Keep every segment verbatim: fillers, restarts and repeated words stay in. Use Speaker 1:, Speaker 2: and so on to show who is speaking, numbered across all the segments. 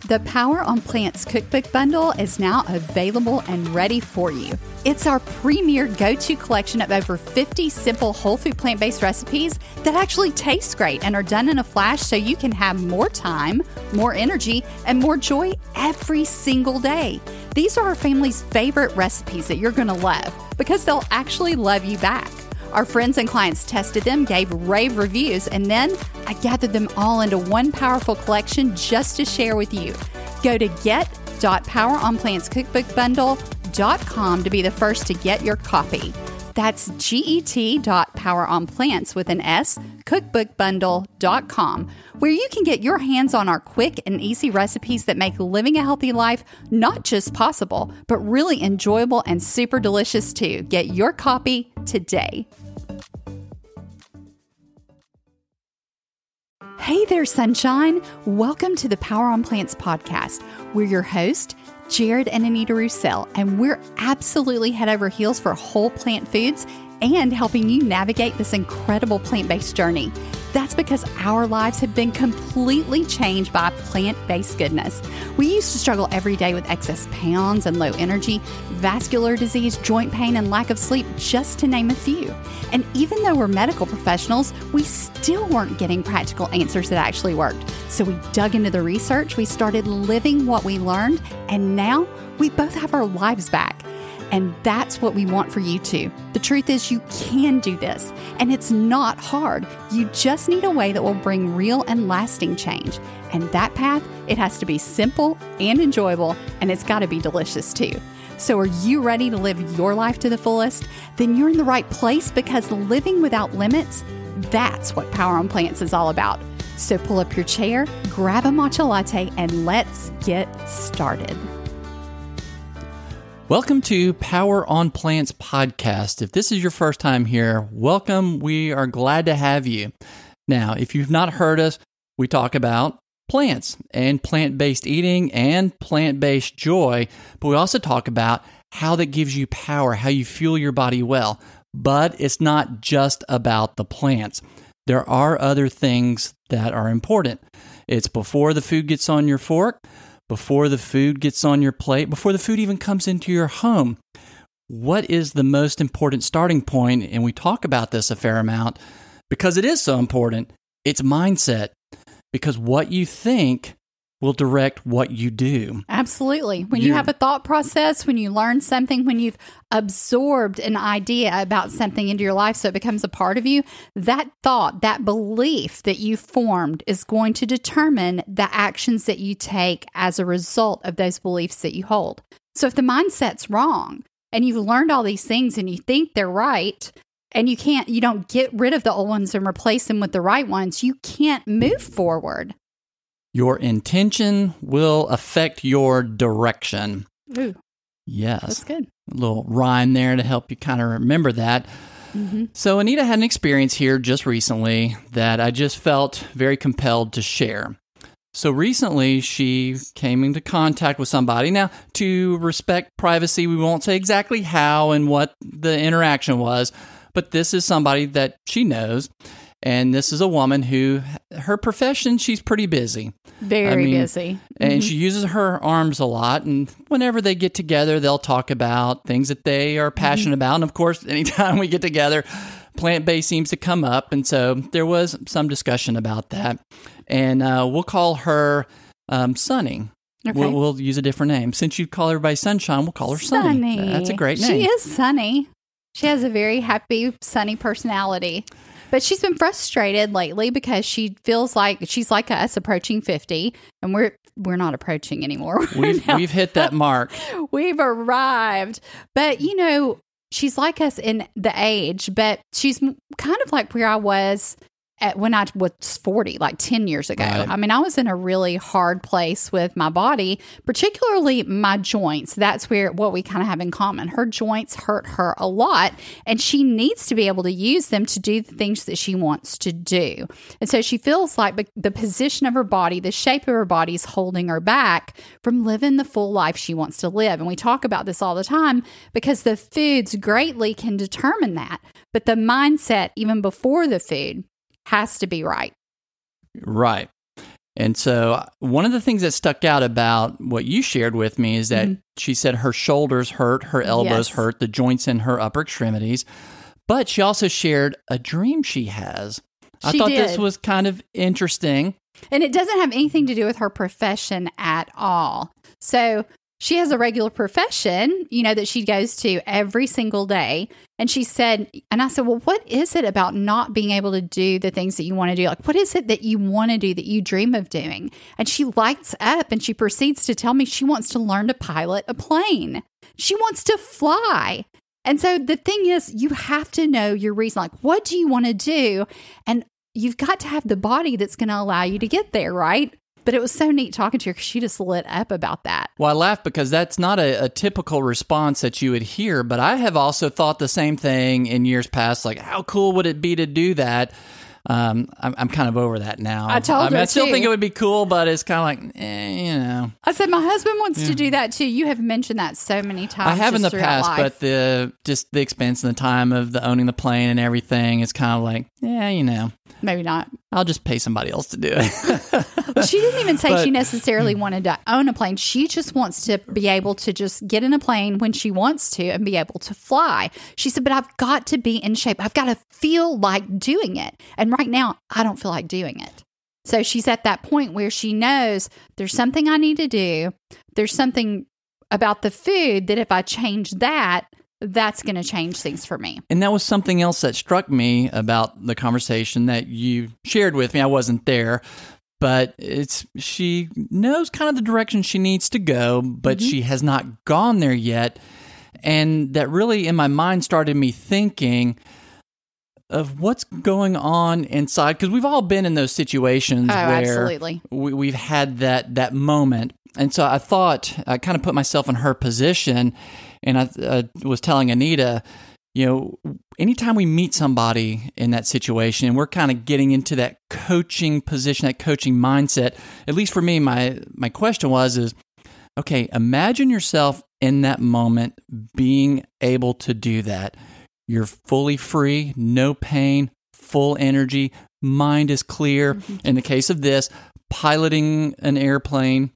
Speaker 1: The Power on Plants Cookbook Bundle is now available and ready for you. It's our premier go-to collection of over fifty simple whole food plant-based recipes that actually taste great and are done in a flash so you can have more time, more energy, and more joy every single day. These are our family's favorite recipes that you're going to love because they'll actually love you back. Our friends and clients tested them, gave rave reviews, and then I gathered them all into one powerful collection just to share with you. Go to get dot power on plants cookbook bundle dot com to be the first to get your copy. That's get dot power on plants with an S, cookbook bundle dot com, where you can get your hands on our quick and easy recipes that make living a healthy life not just possible, but really enjoyable and super delicious too. Get your copy today. Hey there, sunshine. Welcome to the Power on Plants podcast. We're your host, Jared and Anita Roussel, and we're absolutely head over heels for whole plant foods and helping you navigate this incredible plant-based journey. That's because our lives have been completely changed by plant-based goodness. We used to struggle every day with excess pounds and low energy, vascular disease, joint pain, and lack of sleep, just to name a few. And even though we're medical professionals, we still weren't getting practical answers that actually worked. So we dug into the research, we started living what we learned, and now we both have our lives back. And that's what we want for you too. The truth is you can do this, and it's not hard. You just need a way that will bring real and lasting change. And that path, it has to be simple and enjoyable, and it's got to be delicious too. So are you ready to live your life to the fullest? Then you're in the right place, because living without limits, that's what Power on Plants is all about. So pull up your chair, grab a matcha latte, and let's get started.
Speaker 2: Welcome to Power on Plants podcast. If this is your first time here, welcome. We are glad to have you. Now, if you've not heard us, we talk about plants and plant-based eating and plant-based joy, but we also talk about how that gives you power, how you fuel your body well. But it's not just about the plants. There are other things that are important. It's before the food gets on your fork, before the food gets on your plate, before the food even comes into your home. What is the most important starting point? And we talk about this a fair amount because it is so important. It's mindset, because what you think will direct what you do.
Speaker 1: Absolutely. When you
Speaker 2: You're,
Speaker 1: have a thought process, when you learn something, when you've absorbed an idea about something into your life so it becomes a part of you, that thought, that belief that you formed is going to determine the actions that you take as a result of those beliefs that you hold. So if the mindset's wrong and you've learned all these things and you think they're right, and you can't, you don't get rid of the old ones and replace them with the right ones, you can't move forward.
Speaker 2: Your intention will affect your direction.
Speaker 1: Ooh,
Speaker 2: yes.
Speaker 1: That's good.
Speaker 2: A little rhyme there to help you kind of remember that. Mm-hmm. So Anita had an experience here just recently that I just felt very compelled to share. So recently she came into contact with somebody. Now, to respect privacy, we won't say exactly how and what the interaction was, but this is somebody that she knows. And this is a woman who, her profession, she's pretty busy.
Speaker 1: Very
Speaker 2: I mean,
Speaker 1: busy. Mm-hmm.
Speaker 2: And she uses her arms a lot. And whenever they get together, they'll talk about things that they are passionate mm-hmm. about. And of course, anytime we get together, plant-based seems to come up. And so there was some discussion about that. And uh, we'll call her um, Sunny. Okay. We'll, we'll use a different name. Since you call everybody Sunshine, we'll call her Sunny.
Speaker 1: Sunny.
Speaker 2: That's a great name.
Speaker 1: She is sunny. She has a very happy, sunny personality. But she's been frustrated lately because she feels like she's like us, approaching fifty, and we're we're not approaching anymore.
Speaker 2: We've, we've hit that mark.
Speaker 1: We've arrived. But, you know, she's like us in the age, but she's kind of like where I was at when I was forty, like ten years ago. Right. I mean, I was in a really hard place with my body, particularly my joints. That's where what we kind of have in common. Her joints hurt her a lot, and she needs to be able to use them to do the things that she wants to do. And so she feels like the position of her body, the shape of her body is holding her back from living the full life she wants to live. And we talk about this all the time because the foods greatly can determine that. But the mindset, even before the food, has to be right.
Speaker 2: Right. And so one of the things that stuck out about what you shared with me is that mm-hmm. she said her shoulders hurt, her elbows yes. hurt, the joints in her upper extremities. But she also shared a dream she has. I
Speaker 1: she
Speaker 2: thought
Speaker 1: did.
Speaker 2: this was kind of interesting.
Speaker 1: And it doesn't have anything to do with her profession at all. So she has a regular profession, you know, that she goes to every single day. And she said, and I said, well, what is it about not being able to do the things that you want to do? Like, what is it that you want to do that you dream of doing? And she lights up and she proceeds to tell me she wants to learn to pilot a plane. She wants to fly. And so the thing is, you have to know your reason. Like, what do you want to do? And you've got to have the body that's going to allow you to get there, right? But it was so neat talking to her because she just lit up about that.
Speaker 2: Well, I laugh because that's not a, a typical response that you would hear, but I have also thought the same thing in years past. Like, how cool would it be to do that? Um, I'm, I'm kind of over that now.
Speaker 1: I told
Speaker 2: I mean,
Speaker 1: her
Speaker 2: I still
Speaker 1: too.
Speaker 2: think it would be cool, but it's kind of like, eh, you know.
Speaker 1: I said my husband wants
Speaker 2: yeah.
Speaker 1: to do that too. You have mentioned that so many times.
Speaker 2: I have in the past,
Speaker 1: life.
Speaker 2: but the just the expense and the time of the owning the plane and everything is kind of like, yeah, you know,
Speaker 1: maybe not.
Speaker 2: I'll just pay somebody else to do it.
Speaker 1: She didn't even say
Speaker 2: but,
Speaker 1: she necessarily wanted to own a plane. She just wants to be able to just get in a plane when she wants to and be able to fly. She said, but I've got to be in shape. I've got to feel like doing it. And right now, I don't feel like doing it. So she's at that point where she knows there's something I need to do. There's something about the food that if I change that, that's going to change things for me.
Speaker 2: And that was something else that struck me about the conversation that you shared with me. I wasn't there, but it's she knows kind of the direction she needs to go, but mm-hmm. she has not gone there yet. And that really, in my mind, started me thinking of what's going on inside, because we've all been in those situations
Speaker 1: oh,
Speaker 2: where
Speaker 1: absolutely.
Speaker 2: We, we've had that that moment. And so I thought, I kind of put myself in her position, and I uh, was telling Anita, you know, anytime we meet somebody in that situation and we're kind of getting into that coaching position, that coaching mindset, at least for me, my my question was, is, okay, imagine yourself in that moment being able to do that. You're fully free, no pain, full energy, mind is clear. Mm-hmm. In the case of this, piloting an airplane,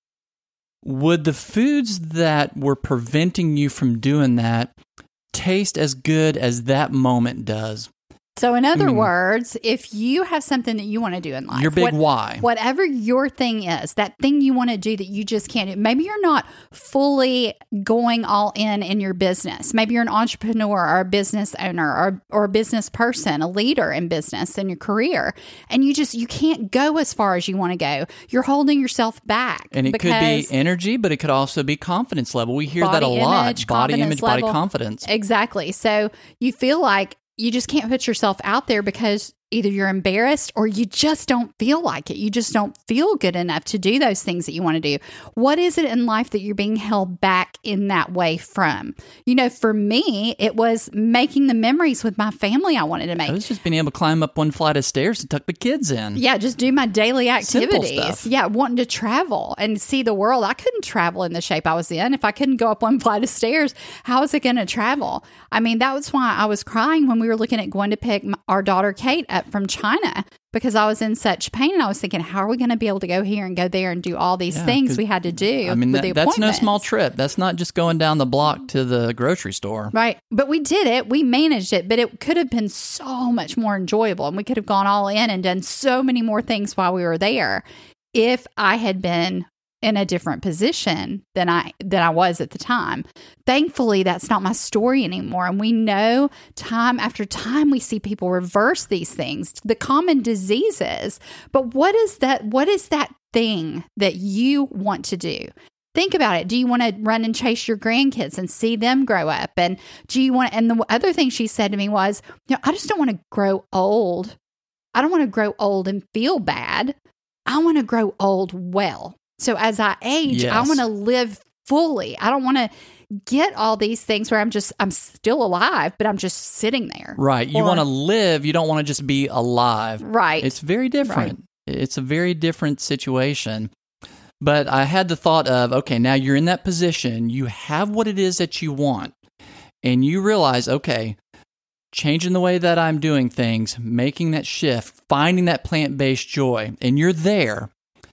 Speaker 2: would the foods that were preventing you from doing that taste as good as that moment does?
Speaker 1: So in other
Speaker 2: I mean,
Speaker 1: words, if you have something that you want to do in life,
Speaker 2: your big
Speaker 1: what,
Speaker 2: why,
Speaker 1: whatever your thing is, that thing you want to do that you just can't do, maybe you're not fully going all in in your business. Maybe you're an entrepreneur or a business owner or, or a business person, a leader in business in your career, and you just, you can't go as far as you want to go. You're holding yourself back.
Speaker 2: And it could be energy, but it could also be confidence level. We hear that a lot.
Speaker 1: Image,
Speaker 2: body image,
Speaker 1: level.
Speaker 2: body confidence.
Speaker 1: Exactly. So you feel like you just can't put yourself out there because either you're embarrassed or you just don't feel like it. You just don't feel good enough to do those things that you want to do. What is it in life that you're being held back in that way from? You know, for me, it was making the memories with my family I wanted to make.
Speaker 2: I was just being able to climb up one flight of stairs to tuck the kids in.
Speaker 1: Yeah, just do my daily activities.
Speaker 2: Simple stuff.
Speaker 1: Yeah, wanting to travel and see the world. I couldn't travel in the shape I was in. If I couldn't go up one flight of stairs, how was it going to travel? I mean, that was why I was crying when we were looking at going to pick our daughter Kate up from China, because I was in such pain and I was thinking, how are we going to be able to go here and go there and do all these
Speaker 2: yeah,
Speaker 1: things we had to do?
Speaker 2: I mean,
Speaker 1: with
Speaker 2: that,
Speaker 1: the
Speaker 2: that's no small trip. That's not just going down the block to the grocery store.
Speaker 1: Right. But we did it. We managed it, but it could have been so much more enjoyable. And we could have gone all in and done so many more things while we were there if I had been in a different position than I than I was at the time. Thankfully, that's not my story anymore. And we know time after time we see people reverse these things, the common diseases. But what is that? What is that thing that you want to do? Think about it. Do you want to run and chase your grandkids and see them grow up? And do you want? And the other thing she said to me was, you know, I just don't want to grow old. I don't want to grow old and feel bad. I want to grow old well. So as I age,
Speaker 2: yes.
Speaker 1: I want to live fully. I don't want to get all these things where I'm just, I'm still alive, but I'm just sitting there.
Speaker 2: Right. You want to live. You don't want to just be alive.
Speaker 1: Right.
Speaker 2: It's very different. Right. It's a very different situation. But I had the thought of, okay, now you're in that position. You have what it is that you want. And you realize, okay, changing the way that I'm doing things, making that shift, finding that plant-based joy, and you're there.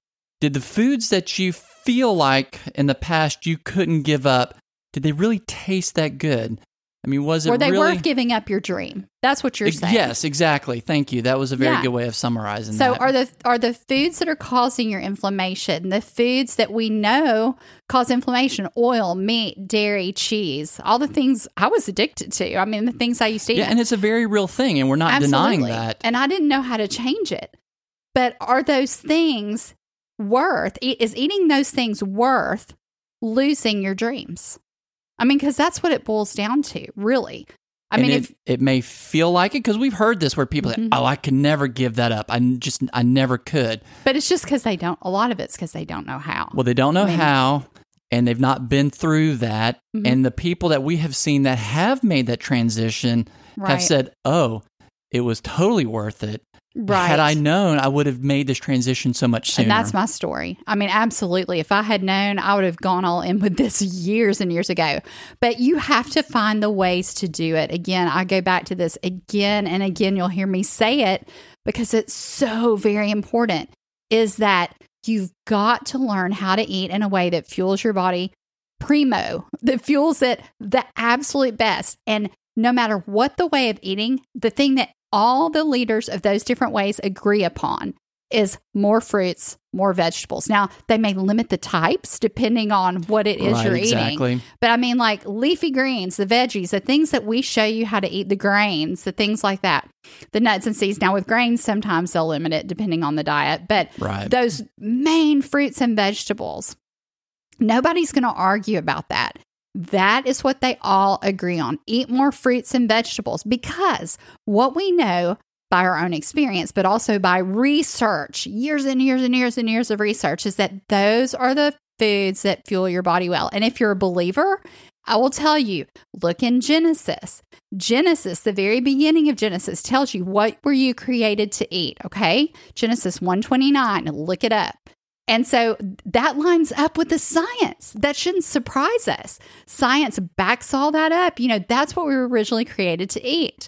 Speaker 2: did the foods that you feel like in the past you couldn't give up, did they really taste that good? I mean, was it
Speaker 1: Were they
Speaker 2: really
Speaker 1: worth giving up your dream? That's what you're
Speaker 2: Ex-
Speaker 1: saying.
Speaker 2: Yes, exactly. Thank you. That was a very
Speaker 1: Yeah.
Speaker 2: good way of summarizing
Speaker 1: So
Speaker 2: that.
Speaker 1: are the are the foods that are causing your inflammation, the foods that we know cause inflammation, oil, meat, dairy, cheese, all the things I was addicted to. I mean, the things I used to eat.
Speaker 2: Yeah, and it's a very real thing, and we're not
Speaker 1: Absolutely.
Speaker 2: denying that.
Speaker 1: And I didn't know how to change it. But are those things worth, is eating those things worth losing your dreams? I mean, because that's what it boils down to, really. I
Speaker 2: and
Speaker 1: mean,
Speaker 2: it,
Speaker 1: if,
Speaker 2: it may feel like it because we've heard this where people
Speaker 1: Mhm.
Speaker 2: say, "Oh, I could never give that up. I n- just, I never could."
Speaker 1: but it's just because they don't, a lot of it's because they don't know how.
Speaker 2: Well, they don't know
Speaker 1: I mean-
Speaker 2: how, and they've not been through that.
Speaker 1: Mhm.
Speaker 2: And the people that we have seen that have made that transition
Speaker 1: Right.
Speaker 2: have said, "Oh, it was totally worth it.
Speaker 1: Right.
Speaker 2: Had I known, I would have made this transition so much sooner."
Speaker 1: And that's my story. I mean, absolutely. If I had known, I would have gone all in with this years and years ago. But you have to find the ways to do it. Again, I go back to this again and again. You'll hear me say it because it's so very important, is that you've got to learn how to eat in a way that fuels your body primo, that fuels it the absolute best. And no matter what the way of eating, the thing that all the leaders of those different ways agree upon is more fruits, more vegetables. Now, they may limit the types depending on what it is
Speaker 2: Right,
Speaker 1: you're
Speaker 2: exactly.
Speaker 1: eating. But I mean, like leafy greens, the veggies, the things that we show you how to eat, the grains, the things like that, the nuts and seeds. Now, with grains, sometimes they'll limit it depending on the diet. But
Speaker 2: Right.
Speaker 1: those main fruits and vegetables, nobody's going to argue about that. That is what they all agree on. Eat more fruits and vegetables, because what we know by our own experience, but also by research, years and years and years and years of research, is that those are the foods that fuel your body well. And if you're a believer, I will tell you, look in Genesis. Genesis, the very beginning of Genesis, tells you what were you created to eat, okay? Genesis one twenty-nine, look it up. And so that lines up with the science. That shouldn't surprise us. Science backs all that up. You know, that's what we were originally created to eat.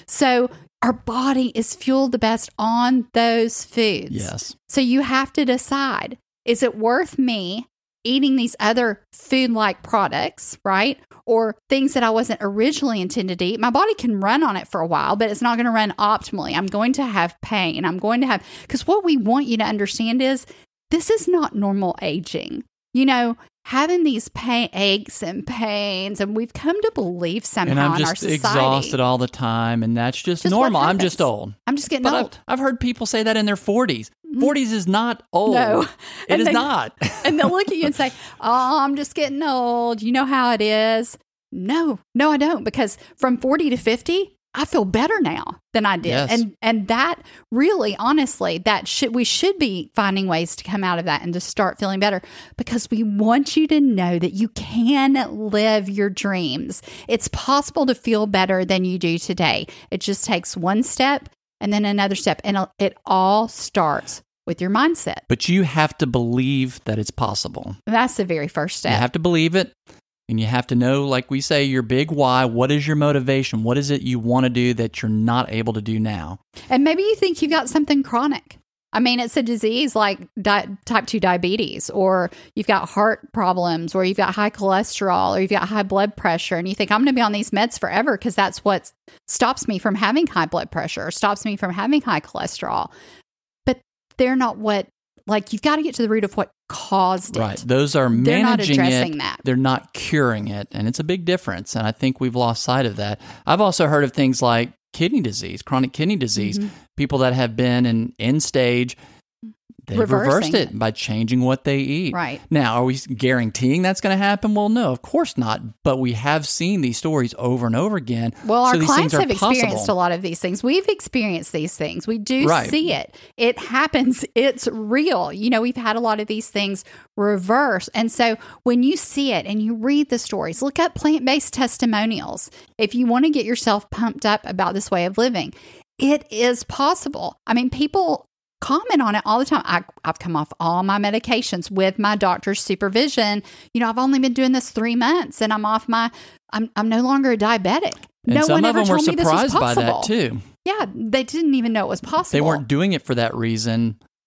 Speaker 1: So our body is fueled the best on those foods.
Speaker 2: Yes.
Speaker 1: So you have to decide, is it worth me eating these other food-like products, right? Or things that I wasn't originally intended to eat? My body can run on it for a while, but it's not going to run optimally. I'm going to have pain. I'm going to have, because what we want you to understand is, this is not normal aging. You know, having these pain, aches and pains, and we've come to believe somehow
Speaker 2: And I'm
Speaker 1: in our
Speaker 2: just
Speaker 1: society.
Speaker 2: exhausted all the time, and that's just,
Speaker 1: Just what
Speaker 2: normal. I'm
Speaker 1: happens.
Speaker 2: just old.
Speaker 1: I'm just getting
Speaker 2: But
Speaker 1: old.
Speaker 2: I've, I've heard people say that in their forties. forties is not old.
Speaker 1: No.
Speaker 2: It
Speaker 1: And
Speaker 2: is
Speaker 1: they-
Speaker 2: not.
Speaker 1: And they'll look at you and say, oh, I'm just getting old. You know how it is. No, no, I don't. Because from forty to fifty, I feel better now than I did.
Speaker 2: Yes.
Speaker 1: And and that really, honestly, that should we should be finding ways to come out of that and to start feeling better, because we want you to know that you can live your dreams. It's possible to feel better than you do today. It just takes one step and then another step. And it all starts with your mindset.
Speaker 2: But you have to believe that it's possible.
Speaker 1: That's the very first step.
Speaker 2: You have to believe it. And you have to know, like we say, your big why. What is your motivation? What is it you want to do that you're not able to do now?
Speaker 1: And maybe you think you've got something chronic. I mean, it's a disease like di- type two diabetes, or you've got heart problems, or you've got high cholesterol, or you've got high blood pressure. And you think, I'm going to be on these meds forever because that's what stops me from having high blood pressure, or stops me from having high cholesterol. But they're not what, like, you've got to get to the root of what caused it.
Speaker 2: Right. Those are
Speaker 1: They're not
Speaker 2: managing
Speaker 1: addressing
Speaker 2: it.
Speaker 1: that.
Speaker 2: They're not curing it. And it's a big difference. And I think we've lost sight of that. I've also heard of things like kidney disease, chronic kidney disease,
Speaker 1: Mhm.
Speaker 2: people that have been in end stage. They've
Speaker 1: Reversing
Speaker 2: reversed it
Speaker 1: it.
Speaker 2: by changing what they eat.
Speaker 1: Right.
Speaker 2: Now, are we guaranteeing that's going to happen? Well, no, of course not. But we have seen these stories over and over again.
Speaker 1: Well, our
Speaker 2: so these
Speaker 1: clients
Speaker 2: things are
Speaker 1: have experienced
Speaker 2: possible.
Speaker 1: a lot of these things. We've experienced these things. We do
Speaker 2: Right.
Speaker 1: see it. It happens. It's real. You know, we've had a lot of these things reverse. And so when you see it and you read the stories, look up plant-based testimonials. If you want to get yourself pumped up about this way of living, it is possible. I mean, people comment on it all the time. I, I've come off all my medications with my doctor's supervision. You know, I've only been doing this three months and I'm off my, I'm, I'm no longer a diabetic.
Speaker 2: And
Speaker 1: no
Speaker 2: some
Speaker 1: one
Speaker 2: of
Speaker 1: ever
Speaker 2: them were
Speaker 1: told me this was
Speaker 2: surprised by
Speaker 1: possible.
Speaker 2: that too.
Speaker 1: Yeah, they didn't even know it was possible.
Speaker 2: They weren't doing it for that reason.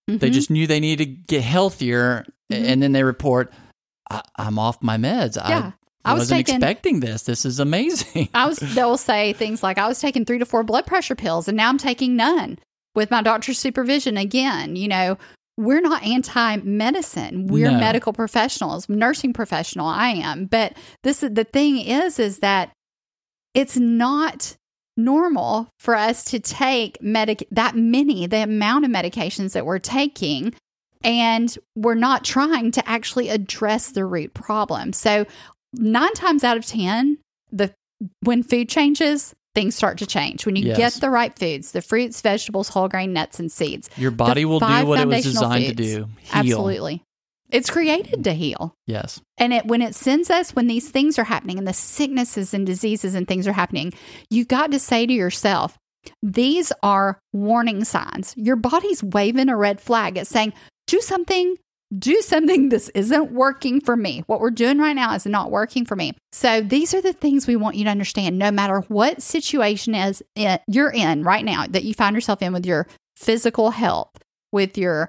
Speaker 2: Mm-hmm. They just knew they needed to get healthier, mm-hmm. and then they report, I- I'm off my meds.
Speaker 1: Yeah.
Speaker 2: I, I
Speaker 1: was
Speaker 2: wasn't
Speaker 1: taking,
Speaker 2: expecting this. This is amazing.
Speaker 1: I was. They'll say things like, I was taking three to four blood pressure pills, and now I'm taking none with my doctor's supervision again. You know, we're not anti-medicine. We're
Speaker 2: No.
Speaker 1: medical professionals, nursing professional. I am. But this is the thing is, is that it's not normal for us to take medic that many, the amount of medications that we're taking, and we're not trying to actually address the root problem. So nine times out of ten, the when food changes, things start to change. When you
Speaker 2: Yes.
Speaker 1: get the right foods, the fruits, vegetables, whole grain, nuts, and seeds,
Speaker 2: Your body
Speaker 1: the
Speaker 2: will do
Speaker 1: five
Speaker 2: what it was
Speaker 1: foundational
Speaker 2: designed
Speaker 1: foods.
Speaker 2: to do. Heal.
Speaker 1: Absolutely. It's created to heal.
Speaker 2: Yes.
Speaker 1: And it when it sends us, when these things are happening and the sicknesses and diseases and things are happening, you got to say to yourself, these are warning signs. Your body's waving a red flag. It's saying, do something, do something. This isn't working for me. What we're doing right now is not working for me. So these are the things we want you to understand, no matter what situation is in, you're in right now that you find yourself in with your physical health, with your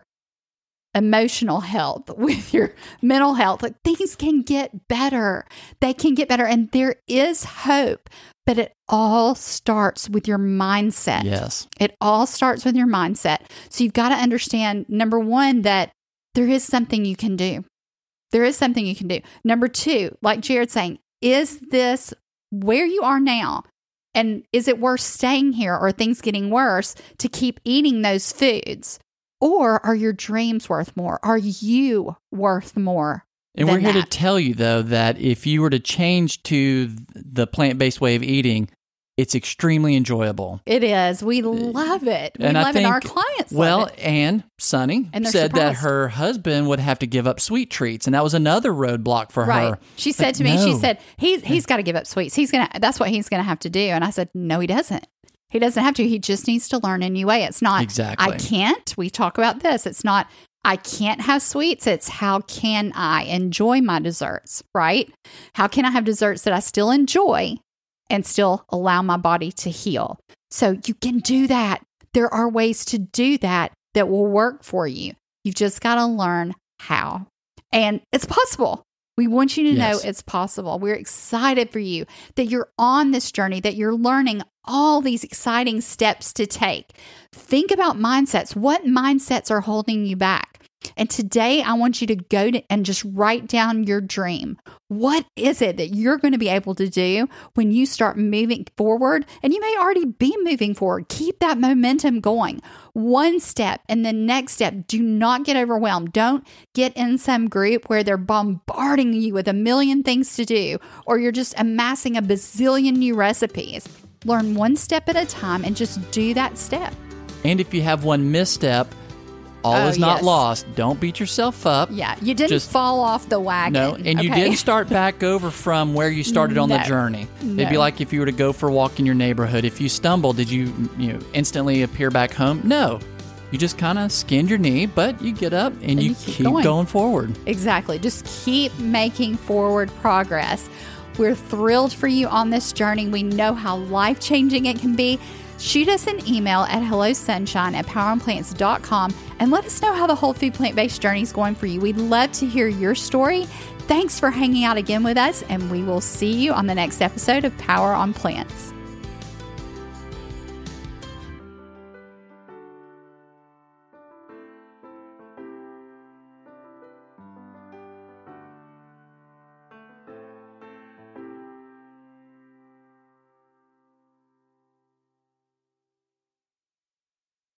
Speaker 1: emotional health, with your mental health. Like, things can get better. They can get better. And there is hope, but it all starts with your mindset.
Speaker 2: Yes.
Speaker 1: It all starts with your mindset. So you've got to understand, number one, that there is something you can do. There is something you can do. Number two, like Jared's saying, is this where you are now? And is it worth staying here, or things getting worse, to keep eating those foods? Or are your dreams worth more? Are you worth more?
Speaker 2: And we're here
Speaker 1: that?
Speaker 2: to tell you, though, that if you were to change to the plant-based way of eating, it's extremely enjoyable.
Speaker 1: It is. We love it. We
Speaker 2: and
Speaker 1: love
Speaker 2: I think,
Speaker 1: it. Our clients
Speaker 2: well,
Speaker 1: love it.
Speaker 2: and Sunny
Speaker 1: And they're
Speaker 2: said that
Speaker 1: surprised.
Speaker 2: her husband would have to give up sweet treats, and that was another roadblock for
Speaker 1: Right.
Speaker 2: her.
Speaker 1: She said
Speaker 2: Like,
Speaker 1: to me,
Speaker 2: no.
Speaker 1: she said, he's, he's got to give up sweets. He's going to, that's what he's going to have to do. And I said, no, he doesn't. He doesn't have to. He just needs to learn a new way. It's not,
Speaker 2: Exactly.
Speaker 1: I can't. We talk about this. It's not, I can't have sweets. It's how can I enjoy my desserts, right? How can I have desserts that I still enjoy and still allow my body to heal? So you can do that. There are ways to do that that will work for you. You've just got to learn how. And it's possible. We want you to
Speaker 2: Yes.
Speaker 1: know it's possible. We're excited for you that you're on this journey, that you're learning all these exciting steps to take. Think about mindsets. What mindsets are holding you back? And today I want you to go to, and just write down your dream. What is it that you're going to be able to do when you start moving forward? And you may already be moving forward. Keep that momentum going. One step and the next step. Do not get overwhelmed. Don't get in some group where they're bombarding you with a million things to do, or you're just amassing a bazillion new recipes. Learn one step at a time and just do that step.
Speaker 2: And if you have one misstep, all
Speaker 1: Oh,
Speaker 2: is not
Speaker 1: yes.
Speaker 2: lost. Don't beat yourself up.
Speaker 1: Yeah, you didn't
Speaker 2: Just-
Speaker 1: fall off the wagon.
Speaker 2: No, and you
Speaker 1: okay?
Speaker 2: didn't start back over from where you started on the
Speaker 1: No.
Speaker 2: journey. It'd be
Speaker 1: No.
Speaker 2: like if you were to go for a walk in your neighborhood. If you stumbled, did you, you know, instantly appear back home? No. You just kind of skinned your knee, but you get up and,
Speaker 1: And
Speaker 2: you,
Speaker 1: you keep
Speaker 2: keep
Speaker 1: going.
Speaker 2: going forward.
Speaker 1: Exactly. Just keep making forward progress. We're thrilled for you on this journey. We know how life-changing it can be. Shoot us an email at hello sunshine at power on plants dot com and let us know how the whole food plant-based journey is going for you. We'd love to hear your story. Thanks for hanging out again with us, and we will see you on the next episode of Power on Plants.